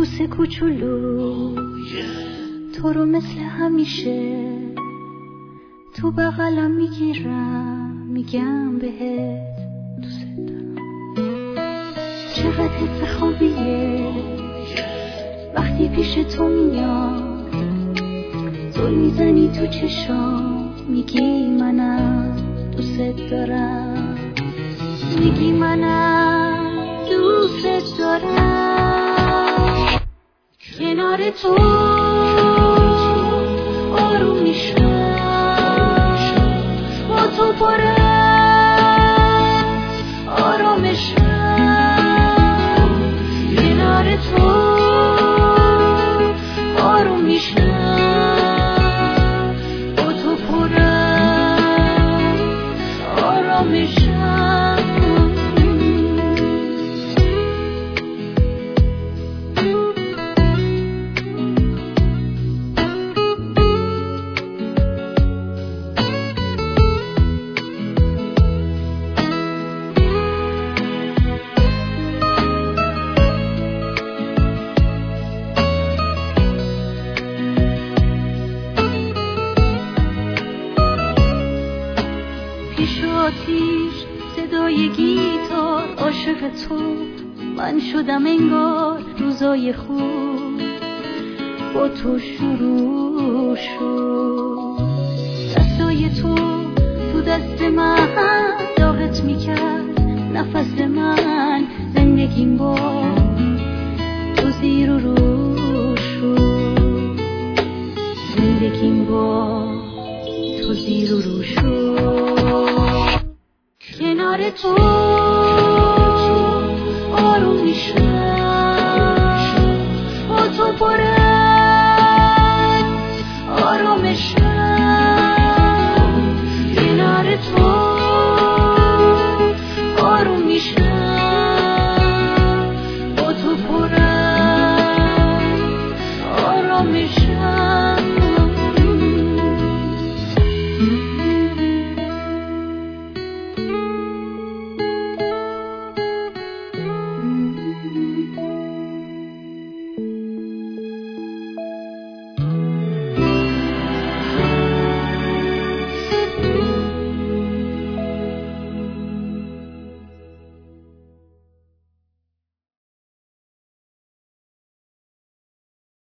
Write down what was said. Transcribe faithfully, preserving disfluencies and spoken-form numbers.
بوسه کوچولو تو رو مثل همیشه تو بغلم میگیرم میگم بهت دوست دارم. چقدر حس خوبیه وقتی پیش تو میام زل میزنی تو چشام میگی منم دوست دارم میگی منم دوست دارم. کنار تو آروم میشم با تو پرم آرامشم. کنار تو آروم میشم با تو پرم آرامشم. پیش آتیش صدای گیتار عاشق تو من شدم انگار روزای خوب با تو شروع شد. دستای تو تو دست من داغت میکرد نفس من زندگیم با تو زیر و رو شد. زندگیم با تو زیر و رو شد. کنار تو آروم میشم